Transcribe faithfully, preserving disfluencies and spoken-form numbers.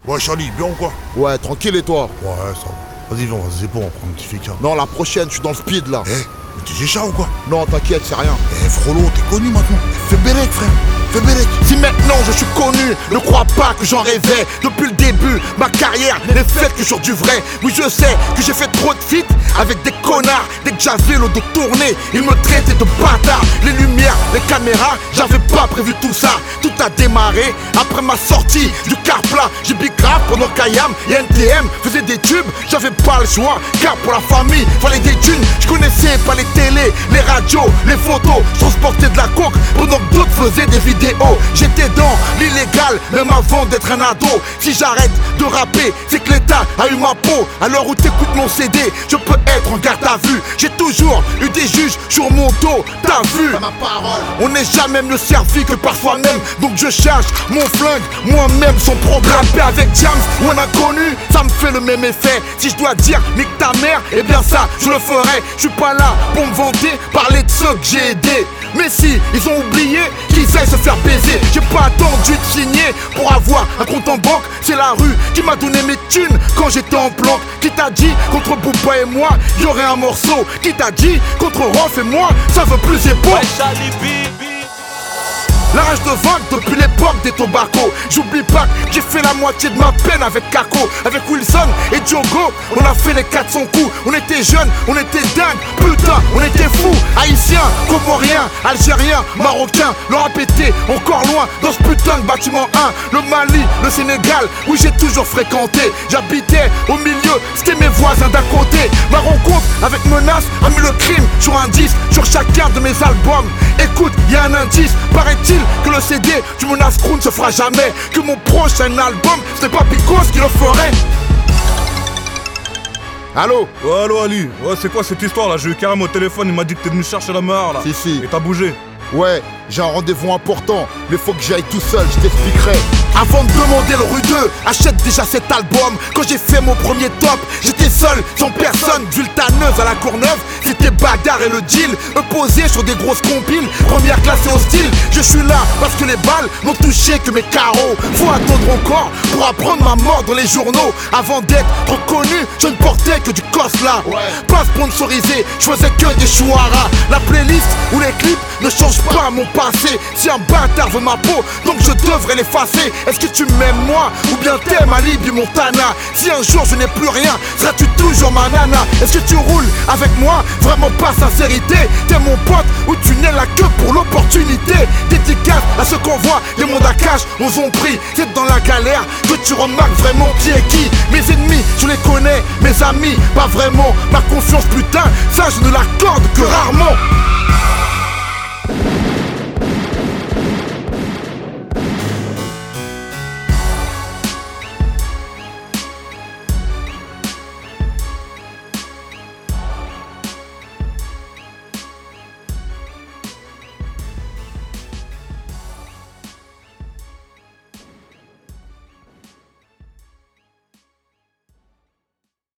Ouais, Charlie, bien ou quoi? Ouais, tranquille et toi? Ouais, ça va. Vas-y, viens, vas-y, bon, on va prendre un petit fika. Non, la prochaine, je suis dans le speed là. Eh, mais t'es Gécha ou quoi? Non, t'inquiète, c'est rien. Eh, Frollo, t'es connu maintenant. Fais Bérec, frère. Fais Bérec. Si maintenant je suis connu, ne crois pas que j'en rêvais. Depuis le début, ma carrière n'est faite que sur du vrai. Oui, je sais que j'ai fait trop de feats avec des connards. Dès que j'avais le dos tourné, ils me traitaient de bâtard. Les lumières, les caméras, j'avais pas prévu tout ça. Tout a démarré après ma sortie du car plat. J'ai big rap pendant qu'Ayam et N T M faisaient des tubes. J'avais pas le choix, car pour la famille, fallait des thunes. Je connaissais pas les télés, les radios, les photos. Je transportais de la coke pendant que d'autres faisaient des vidéos. J'étais dans l'illégal, même avant d'être un ado. Si j'arrête de rapper, c'est que l'État a eu ma peau. À l'heure où t'écoutes mon C D, je peux être en garde à vue. J'ai toujours eu des juges sur mon dos, t'as vu? On n'est jamais mieux servi que par soi-même. Donc je charge mon flingue, moi-même sans programme. Rapper avec Jams ou un inconnu, ça me fait le même effet. Si je dois dire nique ta mère, eh bien ça, je le ferai. Je suis pas là pour me vanter, parler de ceux que j'ai aidés. Mais si, ils ont oublié qu'ils aillent se faire baiser. J'ai pas attendu de signer pour avoir un compte en banque. C'est la rue qui m'a donné mes thunes quand j'étais en planque. Qui t'a dit qu'entre Booba et moi, y aurait un morceau? Qui t'a dit qu'entre Rof et moi, ça veut plus épaule? Ouais, Charlie B. La rage de vaincre depuis l'époque des tobacco. J'oublie pas que j'ai fait la moitié de ma peine avec Kako. Avec Wilson et Diogo, on a fait les quatre cents coups. On était jeunes, on était dingues, putain, on était fous. Haïtiens, comoriens, algériens, marocains. Le rap était encore loin dans ce putain de bâtiment un. Le Mali, le Sénégal, où j'ai toujours fréquenté. J'habitais au milieu, c'était mes voisins d'à côté. Ma rencontre avec Menace a mis le crime sur un disque, sur chacun de mes albums. Écoute, y a un indice, paraît-il que le C D du Menace Crew ne se fera jamais. Que mon prochain album, ce n'est pas Picos qui le ferait. Allô? Ouais, allô, Ali. Ouais, c'est quoi cette histoire là? J'ai eu Karim au téléphone, il m'a dit que t'es venu chercher la meilleure là. Si, si. Et t'as bougé. Ouais, j'ai un rendez-vous important, mais faut que j'aille tout seul, je t'expliquerai. Avant de demander le rue achète déjà cet album. Quand j'ai fait mon premier top, j'étais seul, sans personne. Vultaneuse à la Courneuve, c'était bagarre et le deal. Me poser sur des grosses compiles, première classe et hostile. Je suis là parce que les balles n'ont touché que mes carreaux. Faut attendre encore pour apprendre ma mort dans les journaux. Avant d'être reconnu, je ne portais que du cos là. Pas sponsorisé, je faisais que des chouaras. La playlist ou les clips ne changent pas mon passé. Si un bâtard veut ma peau, donc je devrais l'effacer. Est-ce que tu m'aimes moi ou bien t'aimes Ali du Montana? Si un jour je n'ai plus rien, seras-tu toujours ma nana? Est-ce que tu roules avec moi? Vraiment pas sincérité. T'es mon pote ou tu n'es là que pour l'opportunité? Dédicace à ceux qu'on voit, les mondes à cash nous ont pris. C'est dans la galère que tu remarques vraiment qui est qui. Mes ennemis, je les connais, mes amis, pas vraiment. Ma confiance putain, ça je ne l'accorde que rarement.